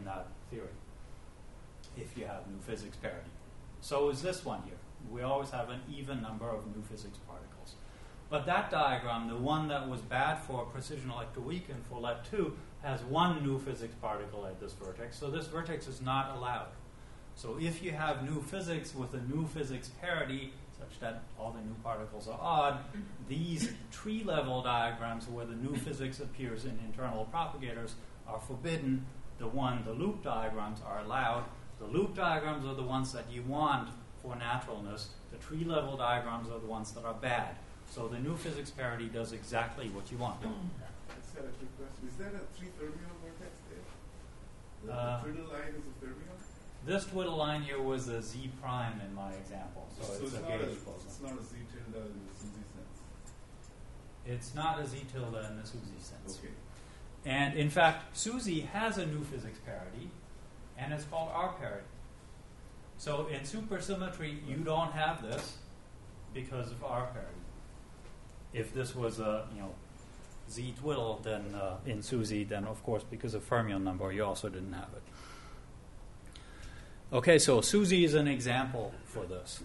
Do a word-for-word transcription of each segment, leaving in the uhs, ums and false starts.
that theory if you have new physics parity. So is this one here. We always have an even number of new physics particles. But that diagram, the one that was bad for precision electroweak and for L E T two, has one new physics particle at this vertex. So this vertex is not allowed. So if you have new physics with a new physics parity, such that all the new particles are odd, these tree-level diagrams where the new physics appears in internal propagators are forbidden. The one, the loop diagrams, are allowed. The loop diagrams are the ones that you want for naturalness. The tree-level diagrams are the ones that are bad. So the new physics parity does exactly what you want. Let's have a quick question. Is there a three fermion vortex there? The, Uh, the twiddle line is a fermion? This twiddle line here was a Z prime in my example. So, So it's, it's, a not gauge a, boson. it's not a Z tilde in the SUSY sense. It's not a Z tilde in the SUSY sense. Okay. And in fact, SUSY has a new physics parity, and it's called R parity. So in supersymmetry, you don't have this because of R parity. If this was a you know Z twiddle, then uh, in SUSY, then of course because of fermion number, you also didn't have it. Okay, so SUSY is an example for this.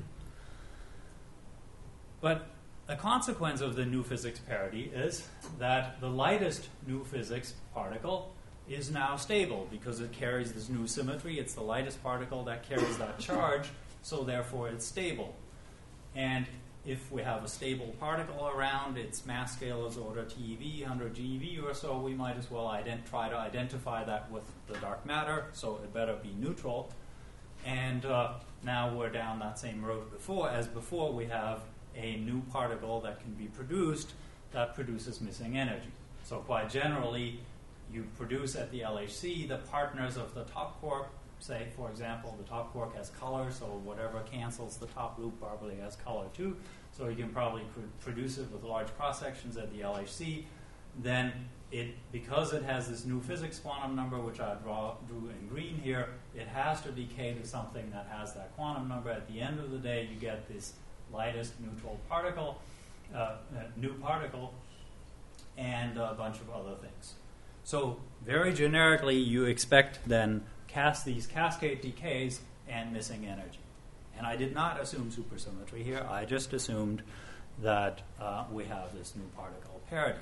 But a consequence of the new physics parity is that the lightest new physics particle is now stable because it carries this new symmetry. It's the lightest particle that carries that charge, so therefore it's stable. And if we have a stable particle around, its mass scale is order T E V, one hundred G eV or so, we might as well ident- try to identify that with the dark matter, so it better be neutral. And uh, now we're down that same road before. As before, we have a new particle that can be produced that produces missing energy. So quite generally, you produce at the L H C the partners of the top quark. Say, for example, the top quark has color, so whatever cancels the top loop probably has color too. So you can probably pr- produce it with large cross sections at the L H C. Then, it because it has this new physics quantum number, which I draw drew in green here, it has to decay to something that has that quantum number. At the end of the day, you get this lightest neutral particle, uh, uh, new particle, and a bunch of other things. So very generically, you expect then cast these cascade decays and missing energy. And I did not assume supersymmetry here. I just assumed that uh, we have this new particle parity.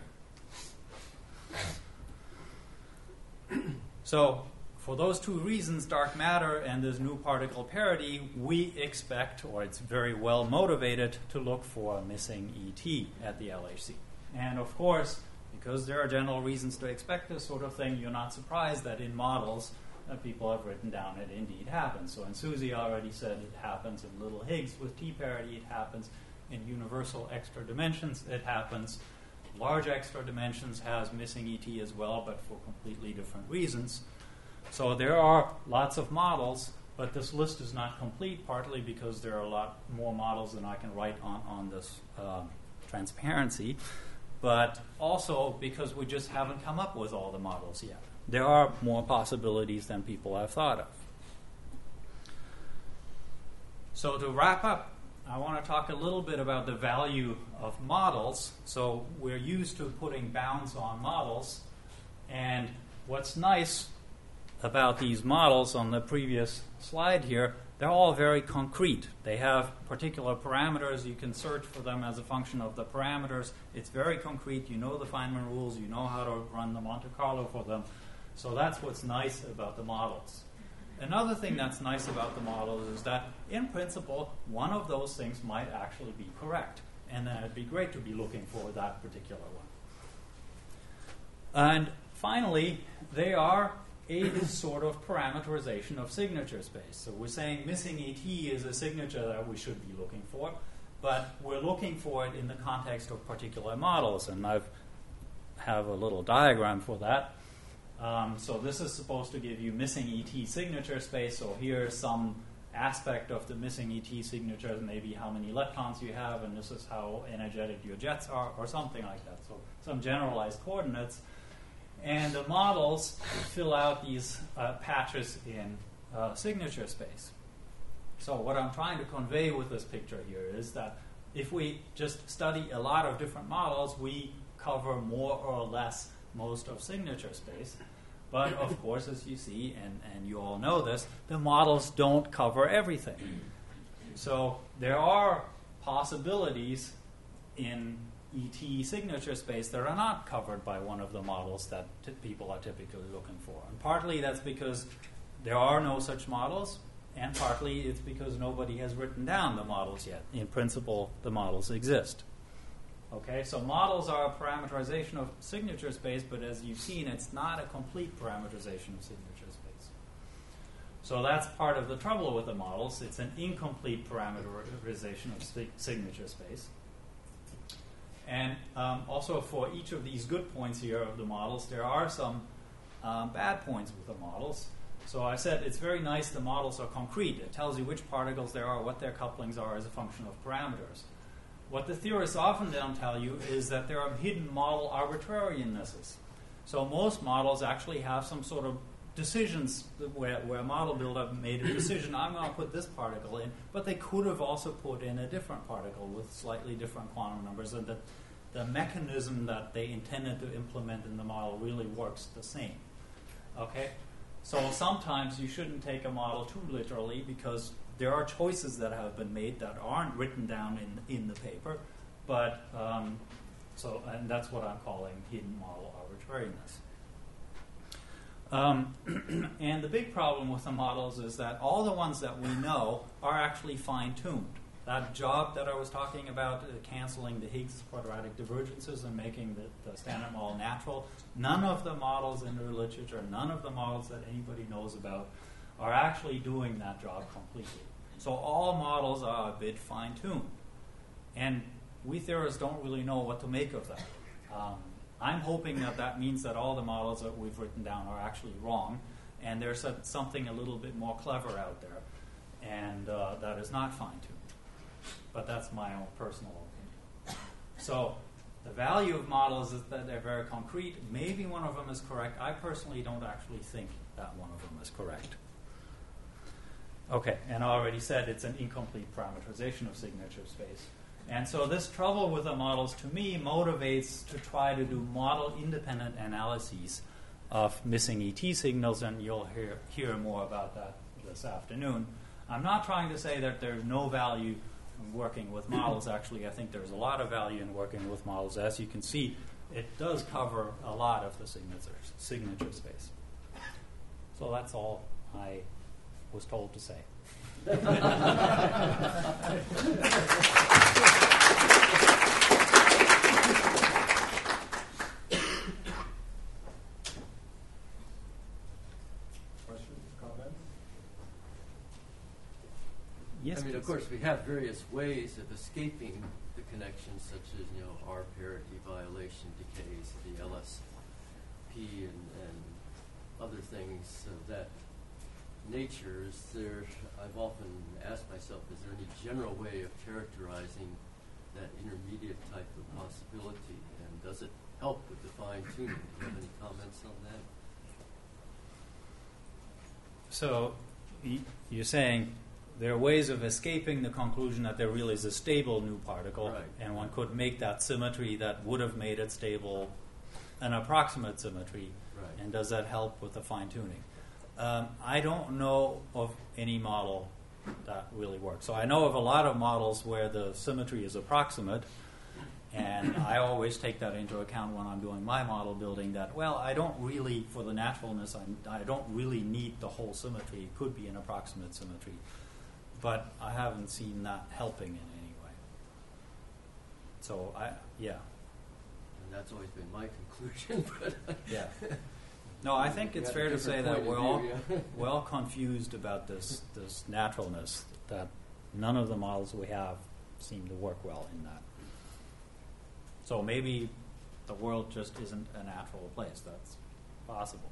So for those two reasons, dark matter and this new particle parity, we expect, or it's very well motivated, to look for a missing E T at the L H C. And of course, because there are general reasons to expect this sort of thing, you're not surprised that in models uh, people have written down it indeed happens. So in SUSY, I already said it happens. In little Higgs with T parity, it happens. In universal extra dimensions, it happens. Large extra dimensions has missing E T as well, but for completely different reasons. So there are lots of models, but this list is not complete, partly because there are a lot more models than I can write on, on this uh, transparency, but also because we just haven't come up with all the models yet. There are more possibilities than people have thought of. So to wrap up, I want to talk a little bit about the value of models. So we're used to putting bounds on models, and what's nice about these models on the previous slide here, they're all very concrete. They have particular parameters. You can search for them as a function of the parameters. It's very concrete. You know the Feynman rules. You know how to run the Monte Carlo for them. So that's what's nice about the models. Another thing that's nice about the models is that, in principle, one of those things might actually be correct. And then it'd be great to be looking for that particular one. And finally, they are a sort of parameterization of signature space. So we're saying missing E T is a signature that we should be looking for, but we're looking for it in the context of particular models, and I have a little diagram for that. Um, so this is supposed to give you missing E T signature space. So here's some aspect of the missing E T signature, maybe how many leptons you have, and this is how energetic your jets are, or something like that. So some generalized coordinates. And the models fill out these uh, patches in uh, signature space. So what I'm trying to convey with this picture here is that if we just study a lot of different models, we cover more or less most of signature space. But of course, as you see, and, and you all know this, the models don't cover everything. So there are possibilities in E T signature space that are not covered by one of the models that t- people are typically looking for. And partly that's because there are no such models, and partly it's because nobody has written down the models yet. In principle, the models exist. Okay, so models are a parameterization of signature space, but as you've seen, it's not a complete parameterization of signature space. So that's part of the trouble with the models. It's an incomplete parameterization of sig- signature space. And um, also for each of these good points here of the models, there are some um, bad points with the models. So I said it's very nice the models are concrete. It tells you which particles there are, what their couplings are as a function of parameters. What the theorists often don't tell you is that there are hidden model arbitrariness's. So most models actually have some sort of decisions where, where a model builder made a decision, I'm going to put this particle in, but they could have also put in a different particle with slightly different quantum numbers, and that the mechanism that they intended to implement in the model really works the same. Okay? So sometimes you shouldn't take a model too literally, because there are choices that have been made that aren't written down in in the paper, but um, so and that's what I'm calling hidden model arbitrariness. Um, and the big problem with the models is that all the ones that we know are actually fine-tuned. That job that I was talking about, uh, canceling the Higgs quadratic divergences and making the, the standard model natural, none of the models in the literature, none of the models that anybody knows about are actually doing that job completely. So all models are a bit fine-tuned. And we theorists don't really know what to make of that. Um, I'm hoping that that means that all the models that we've written down are actually wrong, and there's a, something a little bit more clever out there, and uh, that is not fine-tuned. But that's my own personal opinion. So the value of models is that they're very concrete. Maybe one of them is correct. I personally don't actually think that one of them is correct. Okay, and I already said it's an incomplete parameterization of signature space. And so this trouble with the models, to me, motivates to try to do model-independent analyses of missing E T signals, and you'll hear, hear more about that this afternoon. I'm not trying to say that there's no value in working with models. Actually, I think there's a lot of value in working with models. As you can see, it does cover a lot of the signature, signature space. So that's all I was told to say. Yes, I mean, of please. course, we have various ways of escaping the connections, such as, you know, R parity violation decays, the L S P, and, and other things of that nature. Is there, I've often asked myself, is there any general way of characterizing that intermediate type of possibility, and does it help with the fine-tuning? Do you have any comments on that? So y- you're saying there are ways of escaping the conclusion that there really is a stable new particle, Right. and one could make that symmetry that would have made it stable an approximate symmetry. Right. And does that help with the fine-tuning? Um, I don't know of any model that really works. So I know of a lot of models where the symmetry is approximate, and I always take that into account when I'm doing my model building, that, well, I don't really, for the naturalness, I'm, I don't really need the whole symmetry. It could be an approximate symmetry. But I haven't seen that helping in any way. So, I yeah. And that's always been my conclusion. But Yeah. No, I think it's You fair have a to say different that point we're of all, view, yeah. we're all confused about this, this naturalness, that none of the models we have seem to work well in that. So maybe the world just isn't a natural place. That's possible.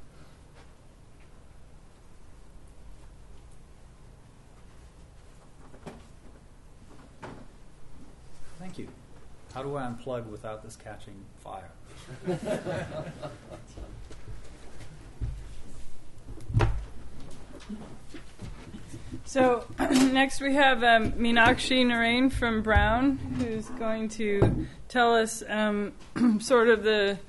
Thank you. How do I unplug without this catching fire? So next we have um, Meenakshi Narain from Brown, who's going to tell us um, sort of the